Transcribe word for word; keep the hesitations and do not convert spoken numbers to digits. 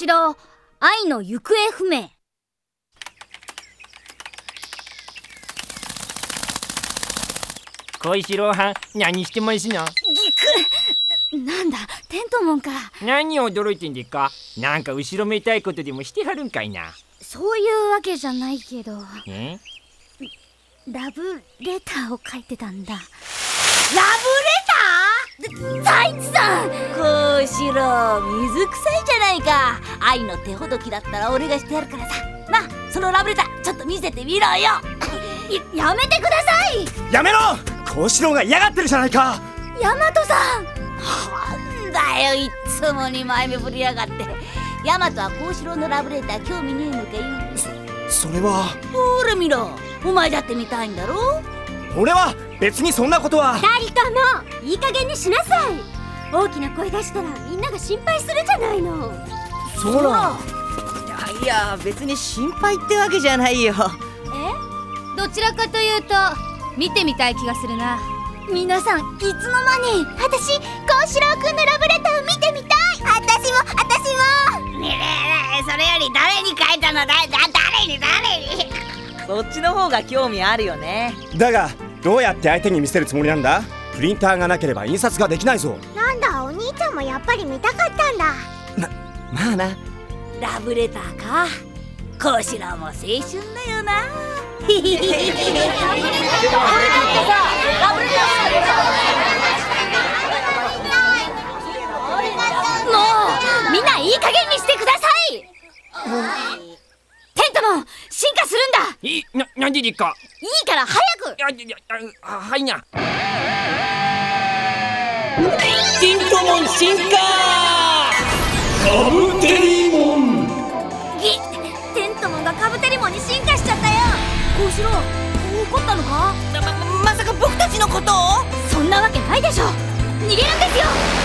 四郎、愛の行方不明。 小四郎はん、何してますの？ ぎく、なんだ、テントモンか。 何を驚いてんでっか？なんか後ろめたいことでもしてはるんかいな。 そういうわけじゃないけど、 え？ ラブレターを書いてたんだ。 ラブレター？ 太一さん！ 小四郎、水臭いじゃないか。愛の手ほどきだったら俺がしてやるからさ。な、そのラブレターちょっと見せてみろよ。 や、やめてください。 やめろ！小四郎が嫌がってるじゃないか。 大和さん。 なんだよ、いっつもに前目ぶりやがって。大和は小四郎のラブレター興味ねえのかよ。 それは。 ほら見ろ、お前だって見たいんだろ。 俺は別にそんなことは。 二人ともいい加減にしなさい。大きな声出したらみんなが心配するじゃないの。 そら。 いやいや、別に心配ってわけじゃないよ。 え？どちらかというと見てみたい気がするな。皆さんいつの間に。私、幸四郎くんのラブレターを見てみたい。私も私も。 ねえねえねえ、それより誰に書いたのだ？だ誰に誰に？ そっちの方が興味あるよね。 だがどうやって相手に見せるつもりなんだ？プリンターがなければ印刷ができないぞ。 なんだ、お兄ちゃんもやっぱり見たかったんだ。 ま、まあな。 ラブレターか。幸四郎も青春だよな。もうみんないい加減にしてください。テントモン、進化するんだ。 い、な、なんででっか？ いいから早く。 いや、いや、あ、はいな。 テントモン進化！ カブテリモン。 ぎ、テントモンがカブテリモンに進化しちゃったよ。 幸四郎、怒ったのか？ ま、まさか僕たちのことを？ そんなわけないでしょ。逃げるんですよ。